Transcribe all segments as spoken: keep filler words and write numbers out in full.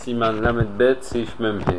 Siman Lamed Bet Seif Memhe.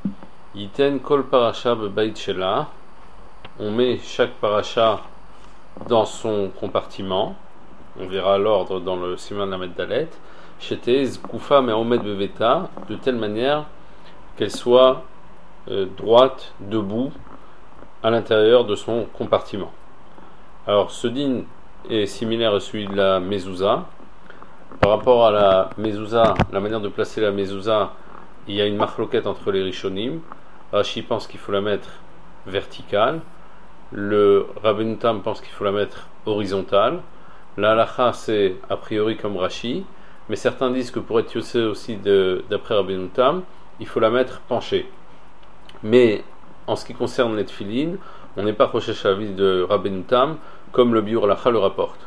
Yiten Kol Parasha Bebait Shela. On met chaque parasha dans son compartiment. On verra l'ordre dans le Siman Lamed Dalet. Chetez Koufa Me'omed Beveta, de telle manière qu'elle soit euh, droite, debout, à l'intérieur de son compartiment. Alors ce din est similaire à celui de la mezouza. Par rapport à la mezouza, la manière de placer la mezouza, il y a une marloquette entre les rishonim. Rashi pense qu'il faut la mettre verticale. Le Rabbeinu Tam pense qu'il faut la mettre horizontale. La halacha c'est a priori comme Rashi, mais certains disent que pour être yossé aussi de, d'après Rabbeinu Tam, il faut la mettre penchée. Mais en ce qui concerne les tefilin, on n'est pas recherché à l'avis de Rabbeinu Tam, comme le Biur Halacha le rapporte.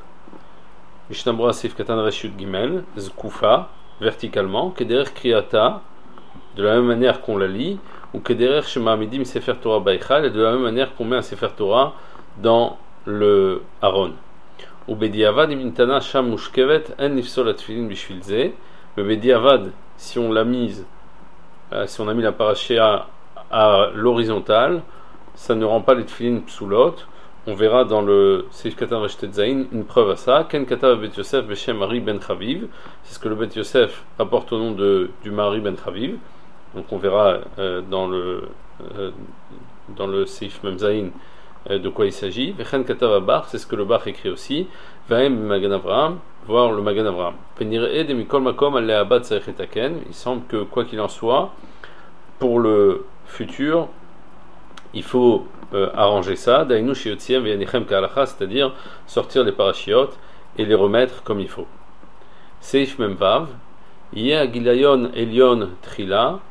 Mishnah Sif Katan Reshut Gimel, Zkufa, verticalement, Kederer Kriyata, de la même manière qu'on la lit, ou Kederer Shema Amidim Sefer Torah Baichal, et de la même manière qu'on met un Sefer Torah dans le Aaron. Ou Bediavad Imintana Sham Mushkevet, En Nifsol Atfilin Bishvilze, le Bediavad, si on l'a mise, si on a mis la parachia à l'horizontale, ça ne rend pas les tefilin psoulot. On verra dans le Seif Katan Reshtet Zayin une preuve à ça. Ken Katav Bet Yosef Beshem Mari Ben Chaviv. C'est ce que le Bet Yosef rapporte au nom de, du Mari Ben Chaviv. Donc on verra euh, dans le euh, dans le Seif Mem Zayin euh, de quoi il s'agit. Vechen Katav Abar, c'est ce que le Bach écrit aussi. Vahem Magan Avraham, voir le Magan Avraham. Penir'e de Mikol Makom Al Le'abat Tzarech Etaken. Il semble que quoi qu'il en soit, pour le futur, il faut euh, arranger ça, dainu shiyotziem veyanichem ka'alacha, c'est-à-dire sortir les parachiotes et les remettre comme il faut. Seif memvav, yeh agilayon elyon trila,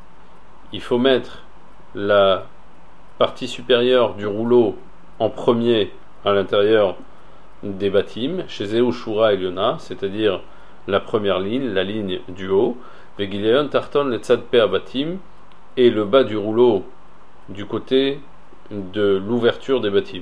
il faut mettre la partie supérieure du rouleau en premier à l'intérieur des bâtim, chez Zeu Shura Eliona, c'est-à-dire la première ligne, la ligne du haut, vegilayon tarton letzad pe abatim, et le bas du rouleau du côté de l'ouverture des bâtiments.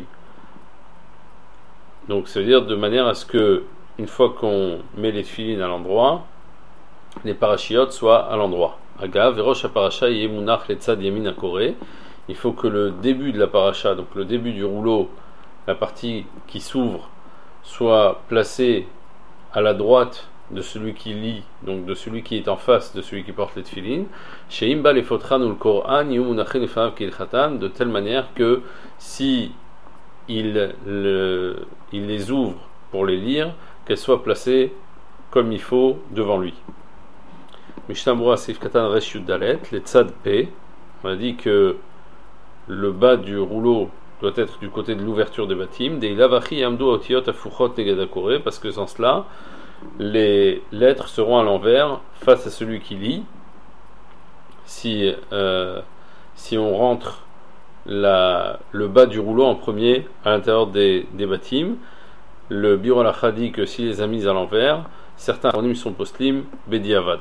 Donc ça veut dire de manière à ce que une fois qu'on met les tefilin à l'endroit, les parachiotes soient à l'endroit. Aga verosh parasha yemunach letzad yamin akore. Il faut que le début de la paracha, donc le début du rouleau, la partie qui s'ouvre, soit placée à la droite de celui qui lit, donc de celui qui est en face de celui qui porte les tefilin, sheimba le fotran ou le Coran yumunachin lefav kilchatan, de telle manière que si il, le, il les ouvre pour les lire, qu'elles soient placées comme il faut devant lui. Mishnah Sif Katan Resh Yud Dalet, les tzad P, on a dit que le bas du rouleau doit être du côté de l'ouverture des bâtiments, des ilavachi yamdu otiot afuchot negadakore, parce que sans cela, les lettres seront à l'envers face à celui qui lit. Si, euh, si on rentre la, le bas du rouleau en premier à l'intérieur des, des bâtiments, le Biur Halacha dit que si les a mis à l'envers, certains anonymes sont poslim bediavad.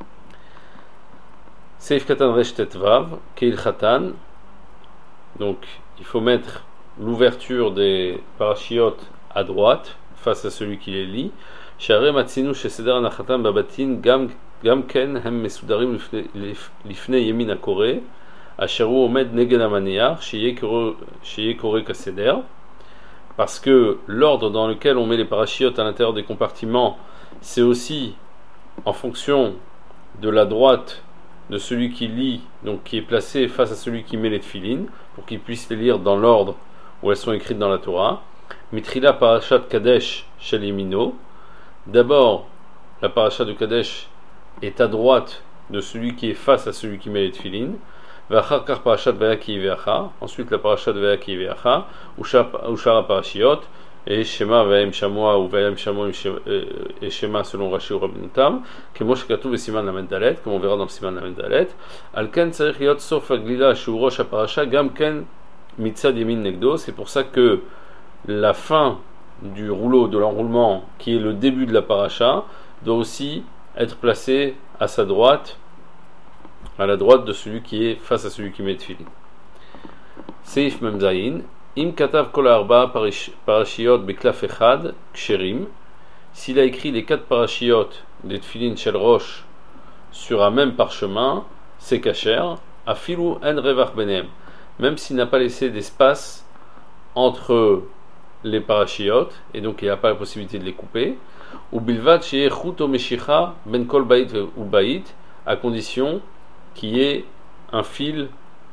Seif Katan Resh Tetvav, Keil Khatan. Donc il faut mettre l'ouverture des parachiotes à droite face à celui qui les lit. שהרי מצינו שסדר הנחתם בבתים גם, גם כן הם מסודרים לפני, לפני ימין הקורא, אשר הוא עומד נגד המניח, שיהיה קורא כסדר, parce que l'ordre dans lequel on met les parachiotes à l'intérieur des compartiments, c'est aussi en fonction de la droite de celui qui lit, donc qui est placé face à celui qui met les tefilin, pour qu'il puisse les lire dans l'ordre où elles sont écrites dans la Torah. Mitrila parashat Kadesh shel yemino. D'abord, la paracha de Kadesh est à droite de celui qui est face à celui qui met les tefilin. V'achar parashat Vayaki Ve'acha. Ensuite, la paracha de Vayaki Ve'acha. Ushara parashiot. Et Shema Vayem Shamoa ou Vayem Shamoa et Shema selon Rashi ou Rabbeinu Tam. Kemo shekatuv b'siman lamed dalet, comme on verra dans le siman lamed dalet. Al ken tzarich liot sof haglila shu rosh haparacha gam ken mitzad yamin negdo. C'est pour ça que la fin du rouleau de l'enroulement, qui est le début de la paracha, doit aussi être placé à sa droite, à la droite de celui qui est face à celui qui met tefilin. Seif Mem Zayin, im katav kol arba parashiot beklaf echad ksherim. S'il a écrit les quatre parashiot des tefilin shel rosh sur un même parchemin, c'est kasher, afilu en revach benem, même s'il n'a pas laissé d'espace entre les parachiotes, et donc il n'y a pas la possibilité de les couper, ou bilvad sheyeh chut o meshicha ben kol bait ou bait, à condition qu'il y ait un fil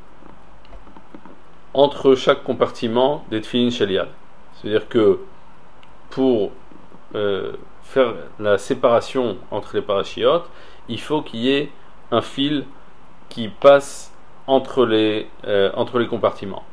entre chaque compartiment des tefillin shel yad. C'est-à-dire que pour euh, faire la séparation entre les parachiotes, il faut qu'il y ait un fil qui passe entre les, euh, entre les compartiments.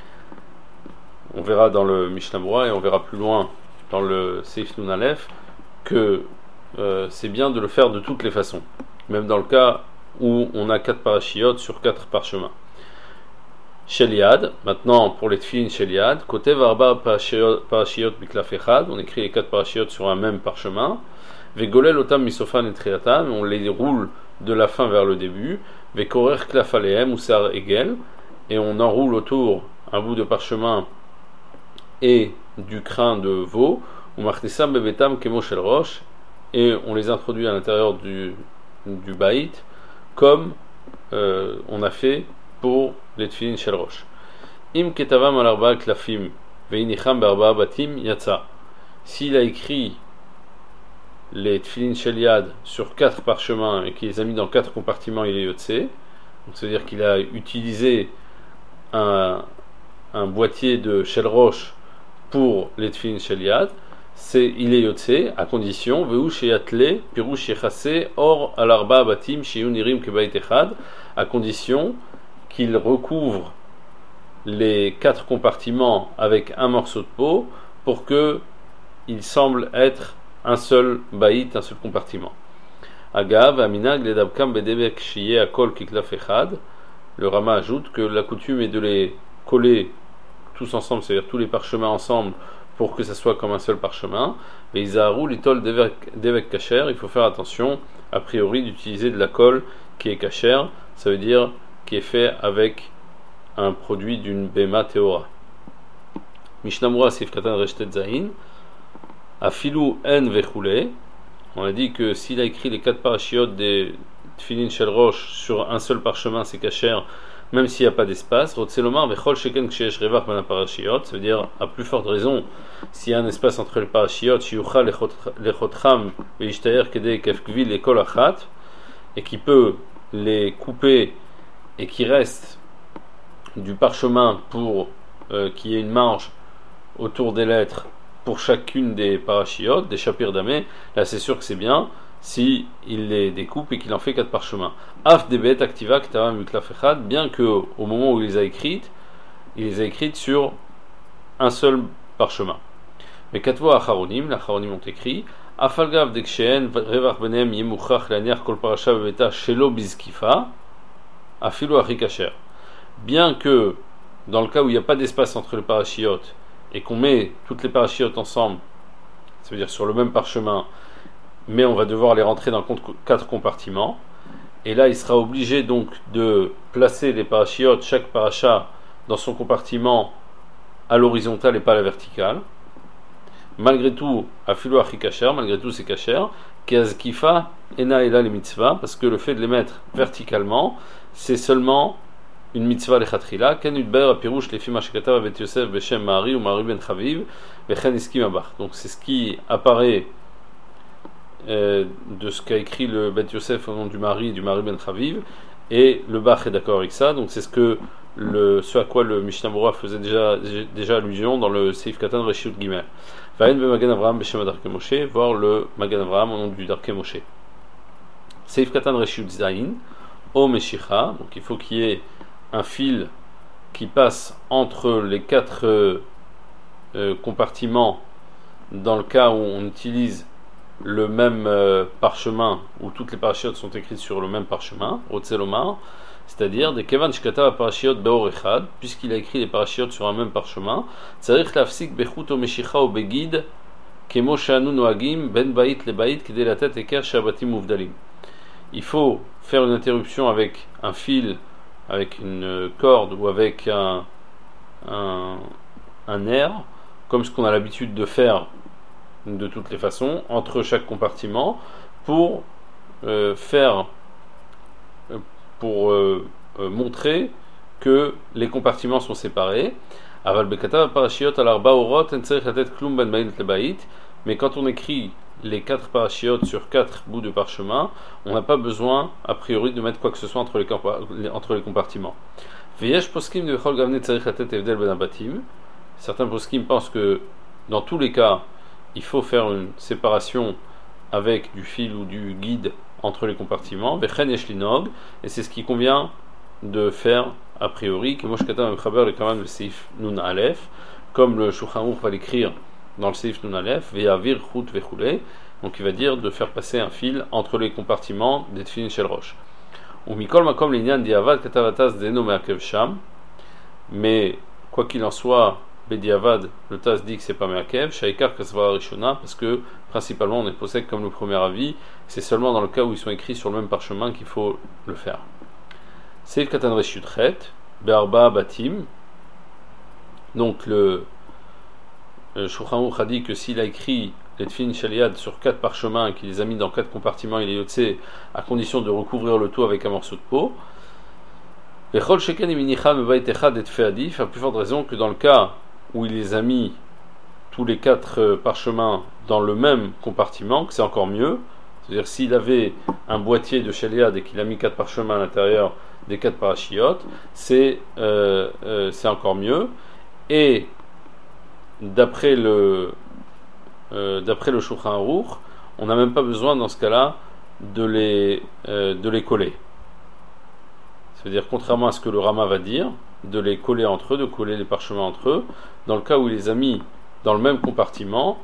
On verra dans le Mishnah Berurah et on verra plus loin dans le Seif Nun Aleph que euh, c'est bien de le faire de toutes les façons, même dans le cas où on a quatre parachiotes sur quatre parchemins. Shel Yad, maintenant pour les tefillin Shel Yad, côté Varba parashiot biklaf echad, on écrit les quatre parachiotes sur un même parchemin. Vegolel otam misofan et triatam, on les roule de la fin vers le début. Vekorer klaf alehem ou sar egel, et on enroule autour un bout de parchemin et du crin de veau. Ou martissam bebetam kemo shel rosh, et on les introduit à l'intérieur du, du baït comme euh, on a fait pour les tefillin shel rosh. Im ketavam al arba'a klafim veinicham be'arba'a batim yatsa. S'il a écrit les tefillin shel yad sur quatre parchemins et qu'il les a mis dans quatre compartiments, il est yotse. Donc c'est-à-dire qu'il a utilisé un, un boîtier de shel rosh pour les tefillin shel yad. C'est il est yotse à condition veu sheyatle pirush yechase or al arba'a batim sheyun nirim kebait echad, à condition qu'il recouvre les quatre compartiments avec un morceau de peau pour que il semble être un seul baït, un seul compartiment. Agav, aminag, ledabkam bedebek shiye akol kiklaf echad. Le Rama ajoute que la coutume est de les coller tous ensemble, c'est-à-dire tous les parchemins ensemble, pour que ça soit comme un seul parchemin. Mais Isaharu, l'itol devek kasher, il faut faire attention, a priori, d'utiliser de la colle qui est kasher, ça veut dire qui est fait avec un produit d'une bema teora. Mishnah Berurah Seif Katan Reshtet Zayin, afilu en vechule. On a dit que s'il a écrit les quatre parachiotes des tefillin shel rosh sur un seul parchemin, c'est kasher, même s'il n'y a pas d'espace. Rotzelomar vechol sheken ksheyesh revach ben parachiyot, ça veut dire à plus forte raison s'il y a un espace entre les parachiotes, shiucha lechotcham veishtayer kedei kefkvil et kol achat, et qui peut les couper et qui reste du parchemin pour euh, qu'il y ait une marge autour des lettres pour chacune des parachiotes, des chapir damé, là c'est sûr que c'est bien si il les découpe et qu'il en fait quatre parchemins. Af debet activa ktava muklaf echad, bien que au moment où il les a écrites, il les a écrites sur un seul parchemin. Mais katvo acharonim, les acharonim ont écrit afalgav deksheen revach benem yemuchach laniach kol parasha bebeta shelo bizkifa afilu achi kasher. Bien que dans le cas où il n'y a pas d'espace entre les parachiotes et qu'on met toutes les parachiotes ensemble, ça veut dire sur le même parchemin, mais on va devoir les rentrer dans quatre compartiments, et là il sera obligé donc de placer les parachiotes, chaque paracha dans son compartiment à l'horizontale et pas à la verticale. Malgré tout, afilu achi kasher, malgré tout c'est kasher, kiazkifa ena ela le mitzvah, parce que le fait de les mettre verticalement, c'est seulement une mitzvah lechatchila. Ken udber apirush lefi ma shekatav Bet Yosef beshem Mari ou Mari ben Chaviv vechen iskim abach. Donc c'est ce qui apparaît euh, de ce qu'a écrit le Bet Yosef au nom du Mari et du Mari ben Chaviv, et le Bach est d'accord avec ça. Donc c'est ce que le ce à quoi le Mishnah Berurah faisait déjà déjà allusion dans le Seif Katan Reshut Gimel. Vayen be Magen Avraham beshem Darkei Moshe, voir le Magen Avraham au nom du Darkei Moshe. Seif Katan Reshut Zayin o Meshicha, donc il faut qu'il y ait un fil qui passe entre les quatre euh, euh, compartiments dans le cas où on utilise le même euh, parchemin, où toutes les parachiotes sont écrites sur le même parchemin, Rotzelomar, c'est-à-dire des Kevan Shkata parachiotes Beor Echad, puisqu'il a écrit les parachiotes sur un même parchemin, Tzarich Lafsik Bechut o Meshicha o Begid Kemo Shanu Noagim Ben Bait Le Bait Kedei Latet Eker Shabatim Uvdalim. Il faut faire une interruption avec un fil, avec une corde ou avec un, un, un nerf, comme ce qu'on a l'habitude de faire de toutes les façons, entre chaque compartiment, pour euh, faire pour euh, euh, montrer que les compartiments sont séparés. Aval bekatav parashiot al arba orot en tzarich latet klum ben bait lebait. Mais quand on écrit les quatre parashiot sur quatre bouts de parchemin, on n'a pas besoin, a priori, de mettre quoi que ce soit entre les, entre les compartiments. Veyesh poskim de bechol gavne tzarich latet evdel ben abatim. Certains poskim pensent que dans tous les cas, il faut faire une séparation avec du fil ou du guide entre les compartiments. Vechen yesh linog, et c'est ce qui convient de faire a priori, que Moshkata Mechaber le Kaman le Seif Nun Aleph, comme le Shulchan Aruch va l'écrire dans le Seif Nun Aleph, Ve'avir Chut Ve'chulei, donc il va dire de faire passer un fil entre les compartiments des Tfilin Shel Rosh. Ou Mikol Makom Linyan Diavad Katavatas Deno Me'akev Sham, mais quoi qu'il en soit, Bediavad, le Tas dit que c'est pas Me'akev, Shaikar Kasva Rishona, parce que principalement on est possède comme le premier avis, c'est seulement dans le cas où ils sont écrits sur le même parchemin qu'il faut le faire. Seif Katan Reshutret, Be'arba Batim. Donc le, le Shulchan Aruch a dit que s'il a écrit les Tfilin Shaliad sur quatre parchemins et qu'il les a mis dans quatre compartiments, il est yotzé à condition de recouvrir le tout avec un morceau de peau. Vechol Sheken Iminicha Mebait Echad et Tfeadif, à plus forte raison que dans le cas où il les a mis tous les quatre parchemins dans le même compartiment, que c'est encore mieux. C'est-à-dire s'il avait un boîtier de Shaliad et qu'il a mis quatre parchemins à l'intérieur des quatre parachiotes, c'est, euh, euh, c'est encore mieux. Et d'après le euh, d'après le Shulchan Aruch, on n'a même pas besoin dans ce cas-là de les euh, de les coller. C'est-à-dire contrairement à ce que le Rama va dire, de les coller entre eux, de coller les parchemins entre eux, dans le cas où il les a mis dans le même compartiment,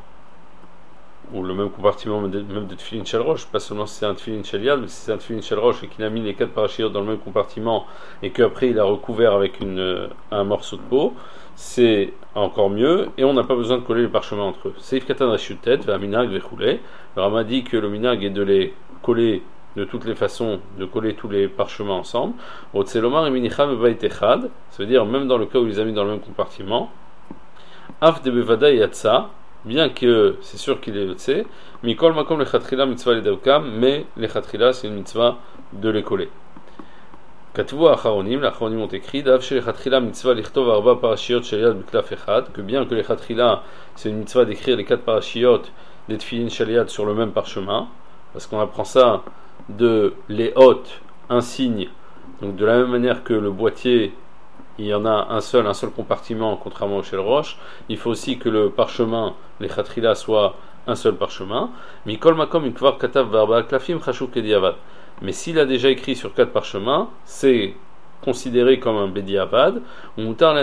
ou le même compartiment même de Tfilin Shel Rosh, pas seulement si c'est un Tfilin Shel Yad, mais si c'est un Tfilin Shel Rosh et qu'il a mis les quatre parachiotes dans le même compartiment et qu'après il a recouvert avec une, un morceau de peau, c'est encore mieux et on n'a pas besoin de coller les parchemins entre eux. Seif Katan Reshutet, Ve'aminag Ve'chulei. Le Rama dit que le minag est de les coller de toutes les façons, de coller tous les parchemins ensemble. Otselomar et Minicha Mebait Echad, ça veut dire même dans le cas où il les a mis dans le même compartiment. Af de Bevada Yatsa, bien que c'est sûr qu'il est yotzé, Mikol Makom Lechatchila Mitzvah Ledavkam, mais Lechatchila c'est une mitzvah de les coller. Katvu Acharonim, les Acharonim ont écrit, Dav Shel Lechatchila Mitzvah Lichtov Arba Parashiot Shaliad B'Klaf Echad, que bien que Lechatchila c'est une mitzvah d'écrire les quatre parashiot des Tfilin Shaliad sur le même parchemin, parce qu'on apprend ça de les hôtes, un signe, donc de la même manière que le boîtier, il y en a un seul, un seul compartiment, contrairement au Shel Rosh, il faut aussi que le parchemin, les Khatrila, soit un seul parchemin. Mikol Makom Ikvar Katav Varba Klafim Chashuk Ediavad. Mais s'il a déjà écrit sur quatre parchemins, c'est considéré comme un Bediavad. On a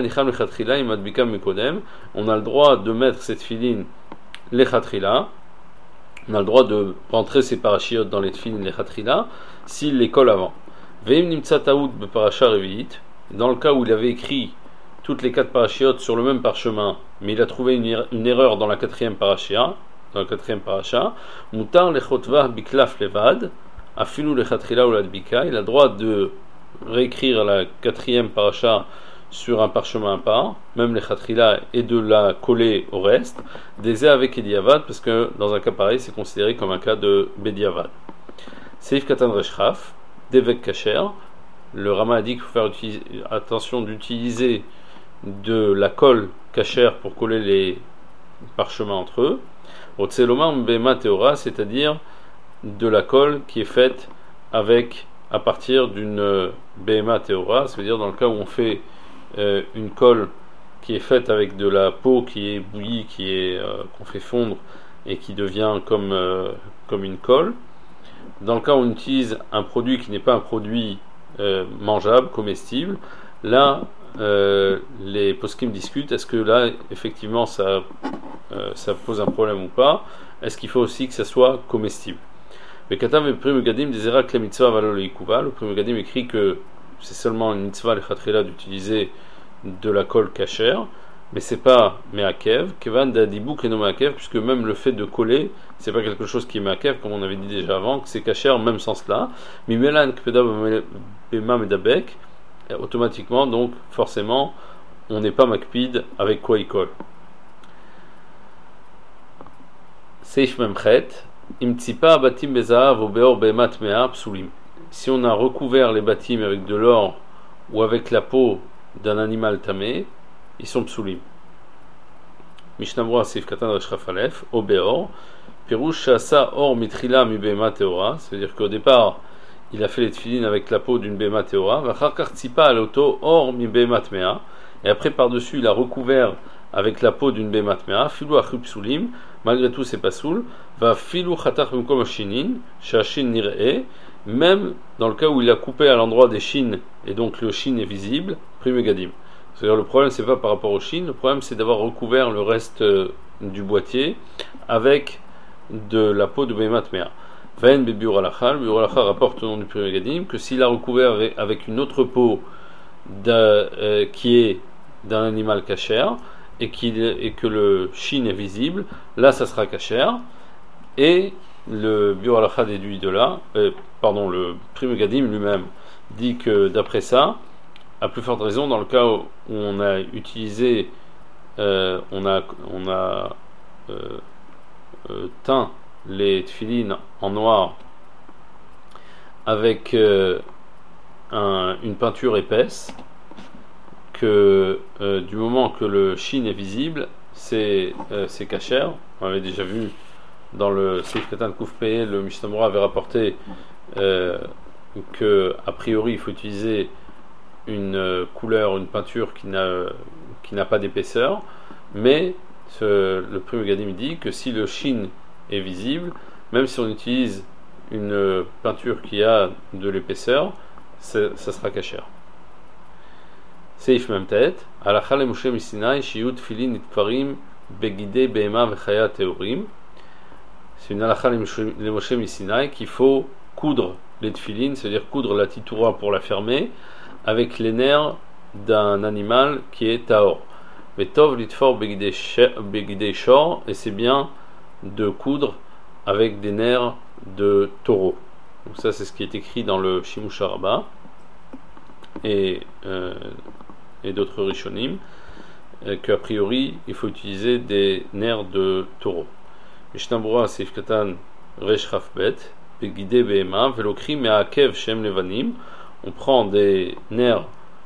le droit de mettre cette filine, les Khatrila, on a le droit de rentrer ces parachiotes dans les tfilin les Khatrila, s'il les colle avant. Veim Nimtsa Taoud Beparacha Reviit. Dans le cas où il avait écrit toutes les quatre parachiotes sur le même parchemin, mais il a trouvé une, une erreur dans la quatrième parachia, dans la quatrième paracha, Mutar lechotvah biklaf levad, afilu lechatchila ou ladbika, il a le droit de réécrire la quatrième paracha sur un parchemin à part, même lechatchila, et de la coller au reste, des avec ediavad, parce que dans un cas pareil, c'est considéré comme un cas de bediavad. Seif katan reshchaf, devek kacher. Le Rama a dit qu'il faut faire utiliser, attention d'utiliser de la colle cachère pour coller les parchemins entre eux. Otselomar mbema teora, c'est-à-dire de la colle qui est faite avec, à partir d'une bema teora, c'est-à-dire dans le cas où on fait euh, une colle qui est faite avec de la peau qui est bouillie, qui est euh, qu'on fait fondre et qui devient comme euh, comme une colle. Dans le cas où on utilise un produit qui n'est pas un produit Euh, mangeable, comestible, là euh, les poskim discutent, est-ce que là effectivement ça, euh, ça pose un problème ou pas, est-ce qu'il faut aussi que ça soit comestible. Le Katam et Prime Gadim désira que la mitzvah va le Yikuva. Le Prime Gadim écrit que c'est seulement une mitzvah le Khatrila d'utiliser de la colle cachère, mais c'est pas Meakev, Kevan d'Adibou Keno Meakev, puisque même le fait de coller, c'est pas quelque chose qui est Meakev, comme on avait dit déjà avant, que c'est cachère, même sans cela. Mimelan Kpeda Bema Medabek, automatiquement, donc forcément, on n'est pas Makpid avec quoi il colle. Seif Memchet, Imtsipa Batim Bezahav ou Beor Bemat Mea Psulim. si on a recouvert les bâtiments avec de l'or ou avec la peau d'un animal tamé, ils sont psulim. Mishnah Berurah Seif Katan Resh Chaf Aleph, O Beor, Pirouche Shasa Or Mitrila Mi Behema Teora, c'est-à-dire qu'au départ, il a fait les tefilines avec la peau d'une Behema Teora, Vachar Kar Tzipa Aloto Or Mi Behema Tmea, et après par-dessus, il a recouvert avec la peau d'une Behema Tmea, Filou Achub Psulim, malgré tout c'est pas soul, Va Filou Chatar Mkom Shinin, Shashin Nir'e, même dans le cas où il a coupé à l'endroit des chines, et donc le shin est visible, Prime Gadim. C'est-à-dire le problème c'est pas par rapport au shin, le problème c'est d'avoir recouvert le reste euh, du boîtier avec de la peau de Behema Tmea. Vaen Bebiur Alachal, Bebiur Alachal rapporte au nom du Prime Gadim que s'il a recouvert avec, avec une autre peau euh, qui est d'un animal cachère et, et que le shin est visible, là ça sera cachère. Et le Biur Halacha déduit de là, euh, pardon, le Prime Gadim lui-même dit que d'après ça, à plus forte raison, dans le cas où on a utilisé, euh, on a, on a euh, euh, teint les tefilines en noir avec euh, un, une peinture épaisse, que euh, du moment que le shin est visible, c'est euh, c'est cachère. On avait déjà vu dans le Seif Katan Kouf Peye, le Mishnah Berurah avait rapporté euh, que a priori il faut utiliser une euh, couleur, une peinture qui n'a qui n'a pas d'épaisseur, mais ce, le Prime Gadim dit que si le shin est visible, même si on utilise une euh, peinture qui a de l'épaisseur, ça sera cachère. Seif même tête, Halacha le Moshe Misinai Shiyut Tfilin Nitparim Begide Behema Vechaya Teorim. C'est une halakha les Moshe Misinai qu'il faut coudre les tefilines, c'est-à-dire coudre la titoura pour la fermer avec les nerfs d'un animal qui est taor. Mais tov litfor begidei shor, et c'est bien de coudre avec des nerfs de taureau. Donc ça c'est ce qui est écrit dans le Shimush Rabbah et, euh, et d'autres rishonim, euh, qu'a priori il faut utiliser des nerfs de taureau. Mishnah Berurah Seif Katan Resh Chaf Bet, Begide Behema, Velokri Me'akev Shem Levanim. On prend des nerfs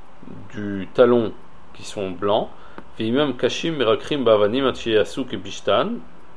du talon qui sont blancs, Veimam Kashim Merakrim Bavanim Atchiyasuk et Bishtan,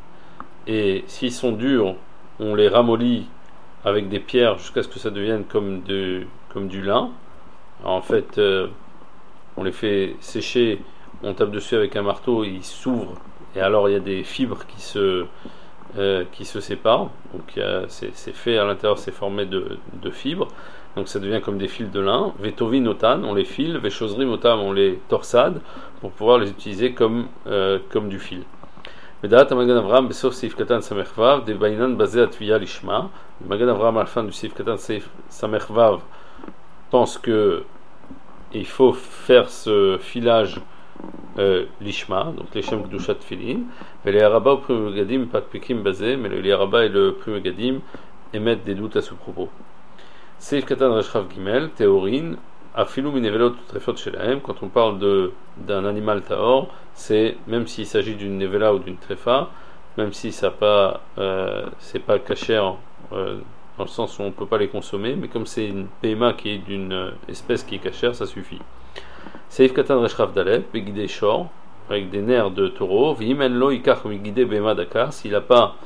et s'ils sont durs, on les ramollit avec des pierres jusqu'à ce que ça devienne comme, de, comme du lin. Alors en fait, euh, on les fait sécher, on tape dessus avec un marteau, ils s'ouvrent. Et alors il y a des fibres qui se, euh, qui se séparent. Donc c'est, c'est fait à l'intérieur, c'est formé de, de fibres. Donc ça devient comme des fils de lin. Vetovi notan, on les file. Vechosri notam, on les torsade pour pouvoir les utiliser comme, euh, comme du fil. Medaat Magan Avram, Besof Seif Katan Samechvav, de Bainan basé à Tviya Lishma. Magan Avram, à la fin du Seif Katan Samechvav, pense que il faut faire ce filage Euh, l'ishma, donc les shem kdushat filin, mais les arabas au prime gadim pas pikim basé, mais les arabas et le prime gadim émettent des doutes à ce propos. Seif katan reshchav gimel, théorine, afilou minevelot trefot shelahem, quand on parle de, d'un animal taor, c'est, même s'il s'agit d'une nevela ou d'une trefa, même si ça pas, euh, c'est pas cachère, euh, dans le sens où on ne peut pas les consommer, mais comme c'est une P M A qui est d'une espèce qui est cachère, ça suffit. Seif Katan Reshchav Daleb, Begidei Shor, avec des nerfs de taureau, Vimen Lo Ikach Megidei Behema Dakar, s'il n'a pas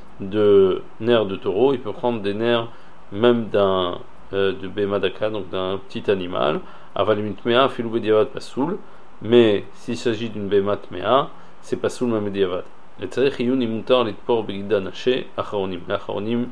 de nerfs de taureau, il peut prendre des nerfs même d'un euh, de Behema Dakar, donc d'un petit animal, Avalimit Mea, Filou Bediavad Pasoul, mais s'il s'agit d'une Behema Tmea, c'est Pasoul même Bediavad. Et Tzarech Iyun Imutar Litpor Begida Naché, Acharonim. Acharonim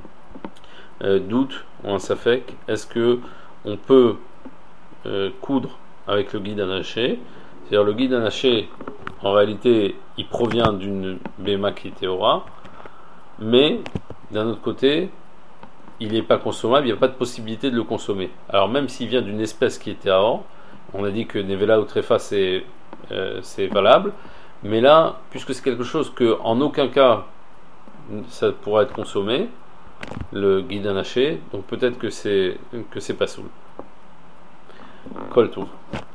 euh, doute, ou un safek, est-ce que on peut euh, coudre avec le guide anaché, c'est-à-dire le guide anaché, en réalité, il provient d'une Behema qui est Théora, mais d'un autre côté, il n'est pas consommable, il n'y a pas de possibilité de le consommer. Alors même s'il vient d'une espèce qui est Théora, on a dit que Nevela ou Trefa c'est, euh, c'est valable, mais là, puisque c'est quelque chose que en aucun cas ça pourra être consommé, le guide anaché, donc peut-être que c'est que c'est pas soul. Kol Tov.